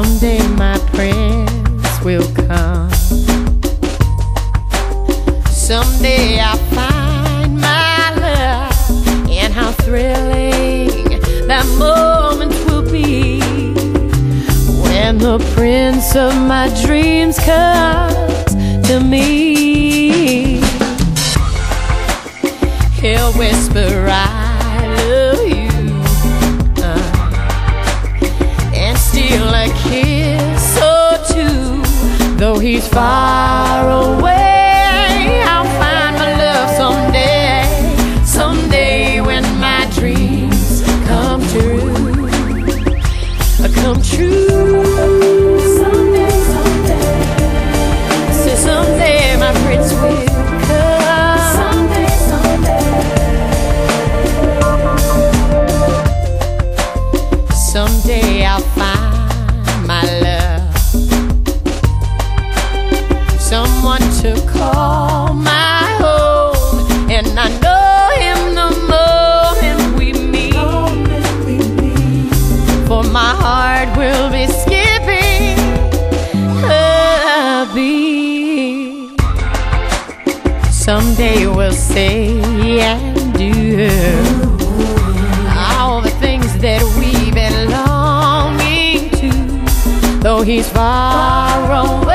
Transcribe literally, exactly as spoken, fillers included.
Someday my prince will come. Someday I'll find my love, and how thrilling that moment will be when the prince of my dreams comes to me. He'll whisper, I love you, uh, and steal a kiss or two. Though he's far away, I'll find my love someday. Someday when my dreams come true, uh, come true. Someday, someday, so someday my prince will come. Someday, someday, someday I'll find my love, someone to call my own, and I know him the moment we meet, for my heart will be skipping a beat. Someday we'll say and do all the things that we've been longing to, though he's far away.